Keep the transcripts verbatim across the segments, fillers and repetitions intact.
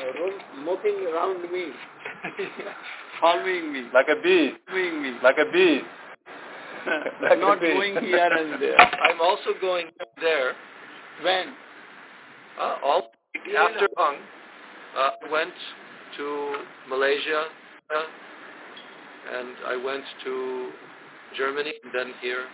uh, moving around me, following me. Like a bee. Following me. Like a bee. Like Not a bee. going here and there. I'm also going there. When? Uh, all after Hong, uh, I went to Malaysia, uh, and I went to Germany, and then here.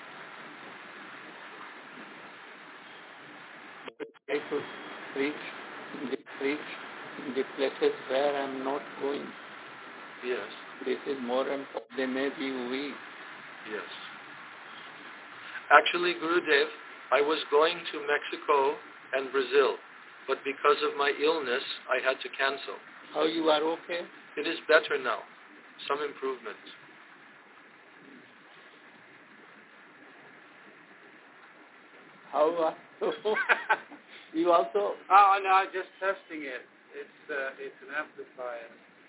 I could preach, the preach in the places where I am not going. Yes. This is more important. They may be weak. Yes. Actually, Gurudev, I was going to Mexico and Brazil, but because of my illness, I had to cancel. How you are okay? It is better now. Some improvement. How are you also? Oh no, just testing it. It's uh, it's an amplifier.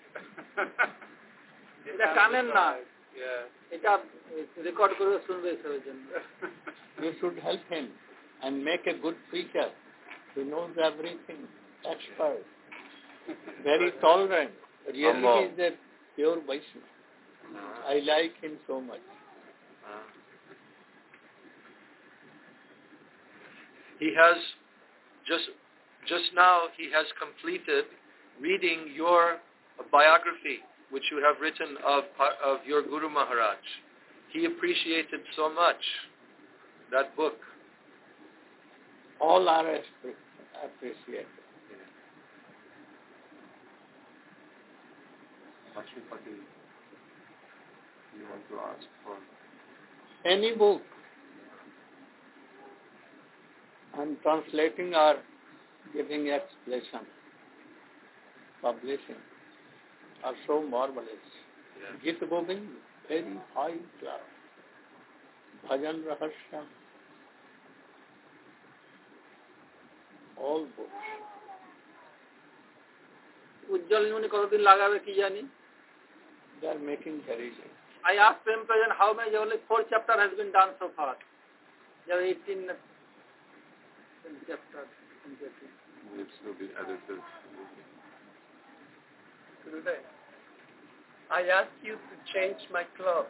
It এটা কানেন না Yeah. এটা record করে শুনবে সবার জন্য You should help him and make a good preacher. He knows everything. Expert. Very tolerant. Really he is a pure Vaishnava. Uh, I like him so much. Uh, he has just just now he has completed reading your biography, which you have written of of your Guru Maharaj. He appreciated so much that book. All are appreciated. Ashwapati, you want to ask for? Any book. I'm translating or giving explanation, publishing, are so marvelous. Yeah. Gita Govind, very high class. Bhajan Rahasya, all books. Ujjal Nuni কতদিন লাগাবে কি জানি? They are making very good. I asked Prem Prajan how many, only four chapter has been done so far. There are eighteen chapters. Needs to be edited. Today, I asked you to change my clothes.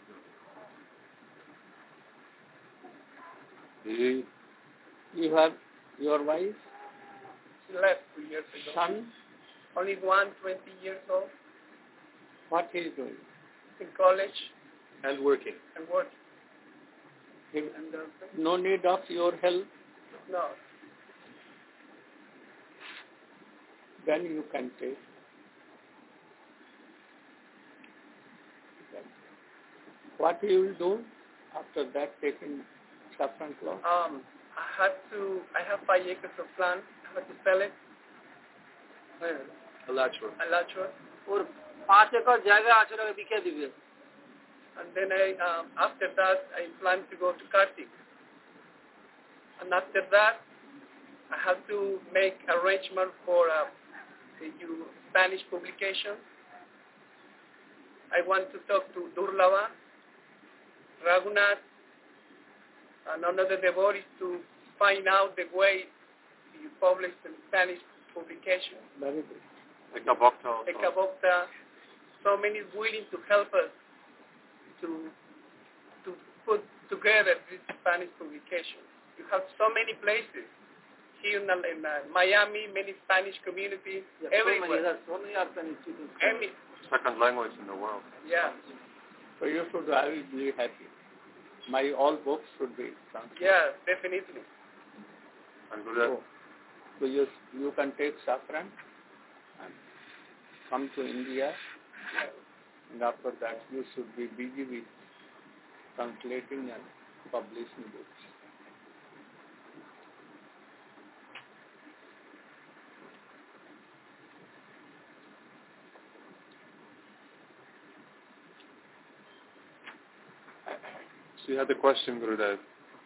He, You have your wife, She left two years ago. son, Only one, twenty years old, what he is doing? in college And working. and working. He, And uh, no need of your help, no, then you can take. What you will do after that, taking saffron cloth? um, I had to. I have five acres of land. I had to sell it. Where? Alachua. Alachua. Or পাঁচ acre জায়গা আছে ওটাকে বিকে দিবে. And then I, um, after that, I plan to go to Kartik. And after that, I have to make arrangement for uh, the you- Spanish publication. I want to talk to Durlava, Raghunath, and another devotees to find out the way you publish the Spanish publication. Very good. Eka Bhakta also. Ekabhakta, so many willing to help us to to put together this Spanish publication. You have so many places here in, in uh, Miami, many Spanish communities, Yeah, everywhere. So many are institutions. Every, Second language in the world. yeah, So you should, I will be happy. My all books should be translated. yeah, definitely. And Gurudev, So, so you, you can take saffron and come to India, and after that you should be busy with translating and publishing books. so you had a question, Gurudev.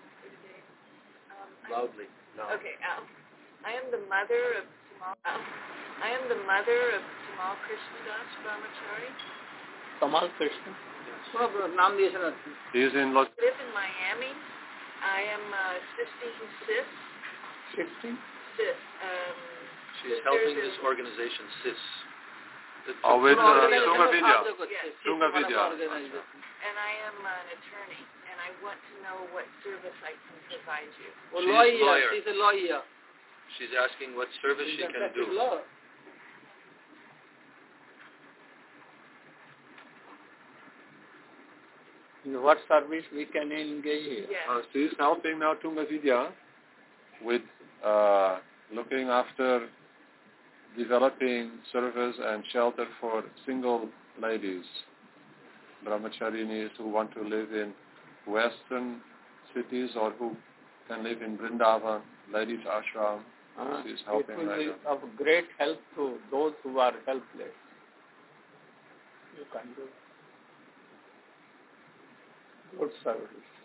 Loudly. No. Okay, um, I am the mother of Tamal, um, I am the mother of Tamal Krishnadas Brahmachari. Kamal Krishna. নাম দিয়েছেন আর কি He is in Los I live in Miami. I am uh, assisting sis, Sixteen? sis, um, She's helping this organization, S I S. Oh, with uh, Tunga Vidya. Yes. Tunga Vidya. And I am an attorney, and I want to know what service I can provide you. Oh, She's lawyer. lawyer. She's a lawyer. She's asking what service she can practice do. law. In what service we can engage here? Yes. Uh, she is helping now Tunga Vidya with uh, looking after developing service and shelter for single ladies, brahmacharinis who want to live in western cities or who can live in Vrindavan, ladies ashram. Uh, She is it helping will like be that. of great help to those who are helpless. You can do good service.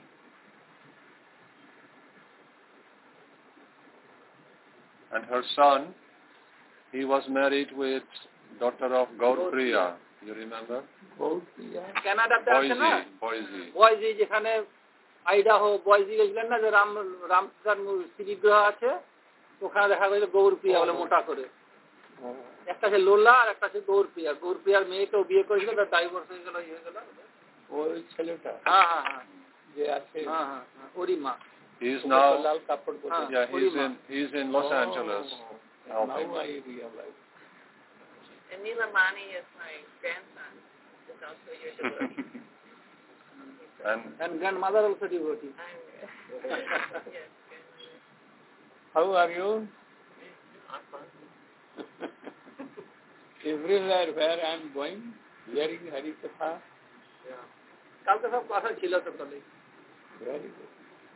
And her son, he was married with daughter of Gaurpriya. You remember? Good, yeah. কানাডাতে আছে না Boise, Boise. বয়জি যেখানে Idaho বয়জি গেছিলেন না যে রাম রামদার শ্রীবিগ্রহ আছে ওখানে দেখা গেল গৌরপ্রিয়া বলে মোটা করে একটা আছে লোলা আর একটা আছে গৌরপ্রিয়া গৌরপ্রিয়ার মেয়েকেও বিয়ে করেছিল তার ডাইভোর্স হয়ে গেল হয়ে গেল ওই ছেলেটা হ্যাঁ হ্যাঁ হ্যাঁ যে আছে হ্যাঁ হ্যাঁ হ্যাঁ ওরই মা He is now, লাল কাপড় পরে হ্যাঁ, yeah, he's Purima. in, he's in Los Angeles. Now helping. I realize. And Nilamani is my grandson. Is also your devotee. And and grandmother also devotee. I'm, yes, grandmother. How are you? Everywhere where I am going, hearing Harikatha. কালকে সব কথা ছিল তো তাহলে Very good.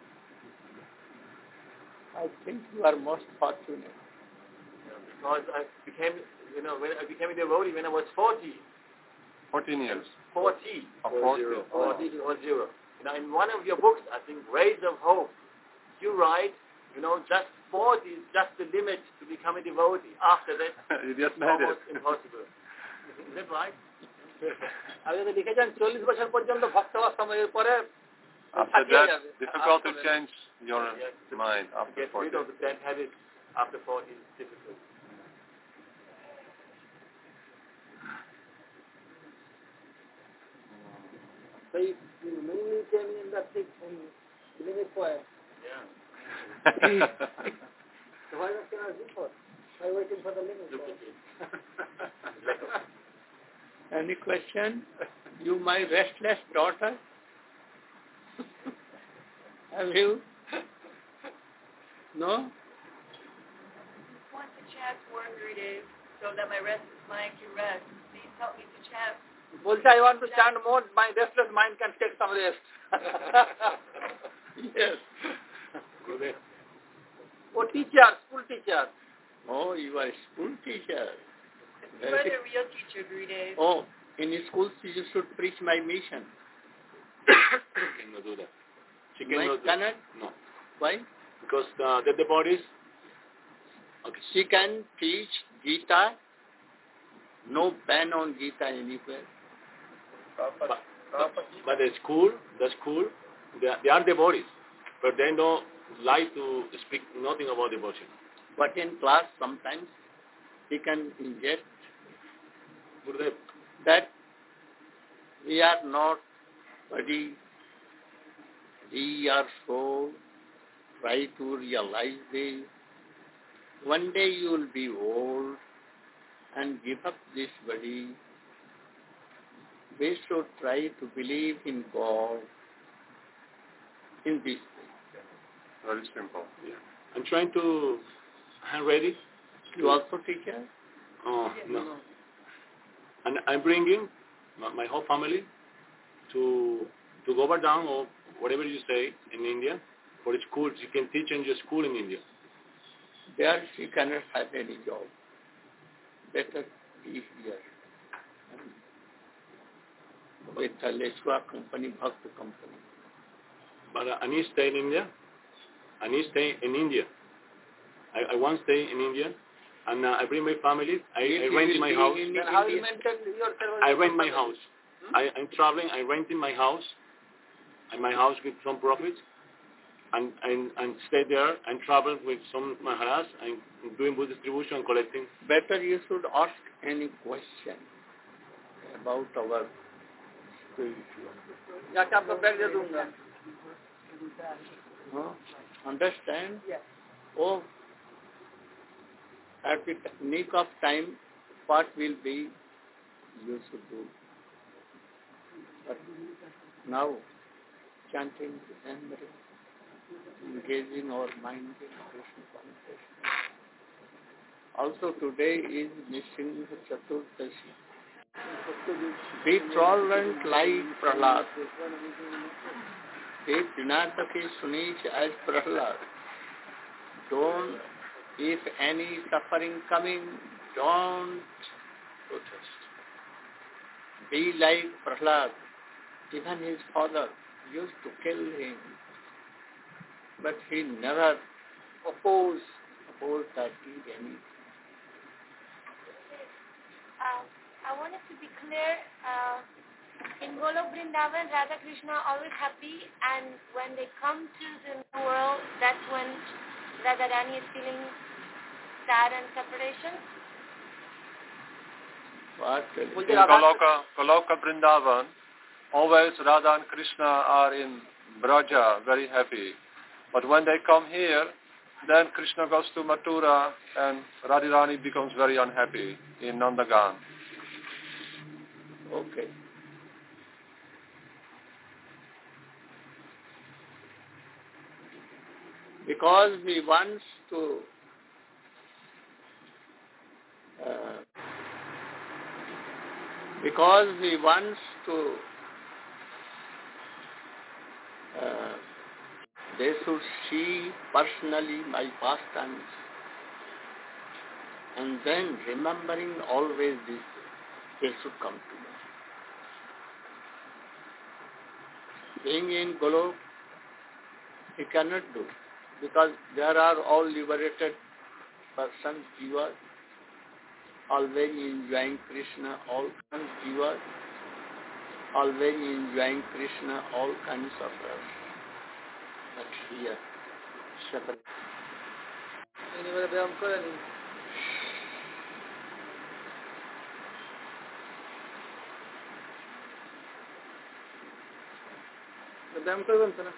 I think you are most fortunate. Because I became, you know, when I became a devotee when I was forty. fourteen years. forty. Or forty. forty or zero. Now, in one of your books, I think, Rays of Hope, you write, you know, just forty is just the limit to become a devotee. After that, You just it's made almost it. impossible. Is that right? আপনি যদি লিখেছেন চল্লিশ বছর পর্যন্ত ভক্ত হওয়ার সময়ের পরে After থাকিয়ে that, যাবে। difficult to After that. change your Yes. mind To after get forty. rid of the bad habits after forty is difficult. So you, you mainly came in that thing in Limit Point. Yeah. So why not came out before? Why waiting for the limit Look point? at it. Any question? You, my restless daughter? Have you? No? Want to chant more every day so that my restless mind can rest. Please help me to chant. বলছে I want to chant more, my restless mind can take some rest. Yes. Gurudev. Oh, teacher, school teacher. Oh, you are a school teacher. You are the real teacher, Gurudev. Oh, in schools you should preach my mission. She cannot do that. She My cannot do cannot? No. Why? Because uh, the, the bodies. Okay. She can teach Gita. No ban on Gita anywhere. But, but, but the school, the school, they, are- they are devotees, but they don't like to speak nothing about devotion. But in class sometimes he can inject Gurudev, that we are not body, we are soul. Try to realize this. One day you will be old and give up this body. We should try to believe in God in this way. Very simple. I'm trying to. I'm ready. You also teacher? Oh no. And I'm bringing my, my whole family to to Govardhan or whatever you say in India for the schools. You can teach in your school in India. There she cannot have any job. Better be here. With the Leshwa company, Bhakti company. But uh, I need to stay in India. I need to stay in India. I, I want to stay in India. And uh, I bring my family. I, I If you rent will my be house. in Then how you India- maintain yourself? I rent my house. I, I'm traveling. I rent in my house. And my house with some profit. and, and, and stay there and travel with some Maharaj and doing book distribution, collecting. Better you should ask any question about our spiritual. जाके आपको bag दे दूंगा. Huh? Understand? Oh, at the nick of time, what will be you should do. But now, chanting and engaging our mind in Krishna concentration. Also today is missing Chaturdashi. Be tolerant like Prahlad. Be Dinataki Sunish as Prahlad. Don't, if any suffering coming, don't protest. Be like Prahlad. Even his father used to kill him. But he never opposed, opposed that deed any. Uh, I wanted to be clear, uh, in Golok Vrindavan, Radha Krishna are always happy, and when they come to the new world, that's when Radha Rani is feeling sad and separation. What? In Goloka, Goloka Vrindavan, always Radha and Krishna are in Braja, very happy. But when they come here, then Krishna goes to Mathura and Radharani becomes very unhappy in Nandagan. Okay. Because he wants to uh, because he wants to uh, they should see personally my pastimes, and then remembering always this, they should come to me. Being in Golok, he cannot do, because there are all liberated persons, jivas, always enjoying Krishna, all kinds of jivas, always enjoying Krishna, all kinds of rasa. But here, separate. Anyway, व्यायाम करें. व्यायाम करें तो ना.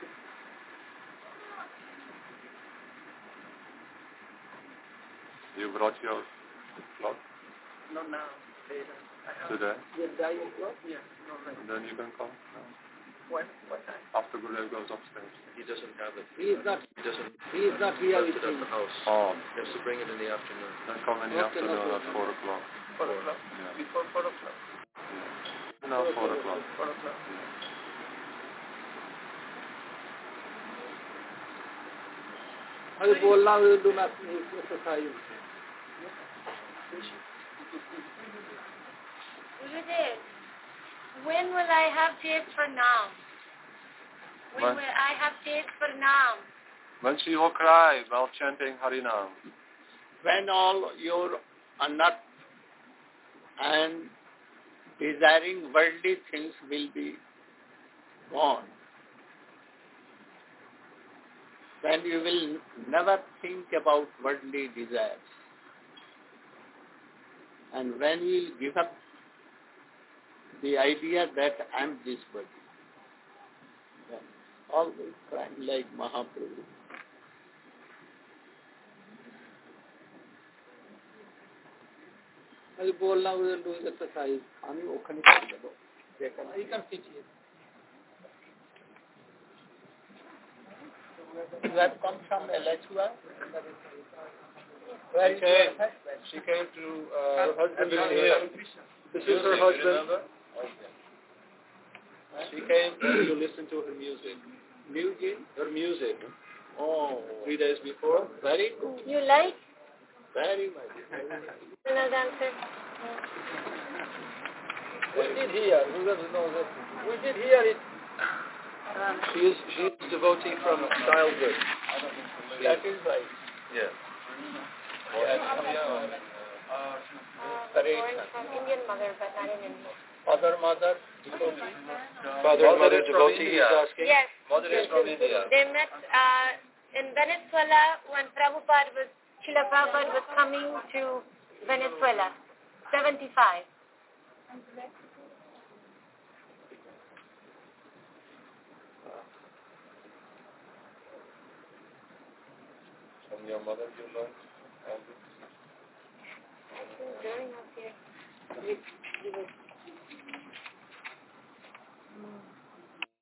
You brought your cloth No, now. Later. today? Your diet cloth? Yeah. No, right. And then you can come now. What? What time? After Gurudev goes upstairs. He doesn't have it. He is not. He doesn't. He is not here Left with it at me. the house. Oh, He has to bring it in the afternoon. then come in the Okay, afternoon no at four o'clock. Four o'clock. Yeah. Before four o'clock. No, four o'clock. Four o'clock. अरे बोलना will do not exercise. Gurudev, when will I have taste for Naam? When When? will I have taste for Naam? When she will cry while chanting Harinam. When all your anat and desiring worldly things will be gone, then you will never think about worldly desires. And when you give up the idea that I am this body, then always crying like Mahaprabhu. अरे बोलना will do exercise. আমি ওখানে চলে যাব। You can teach it. You have come from Alachua? She came, she came to uh, her husband here. This is her husband. She came to listen to her music. Music? Her music. Oh, Three days before. very good. You like Very much. Anna dancer? We did hear. Whoever knows it. We did hear it. She is she is a devotee from childhood. That is right. Yeah. Uh, born from Indian mother, but not in India. Father, mother, devotee. Father and mother devotee, he's asking? Yes. Mother is from India. They met uh, in Venezuela when Prabhupada was, Srila Prabhupada was coming to Venezuela, seventy-five. From your mother you learned all this? I think growing up here, we, we was, mm.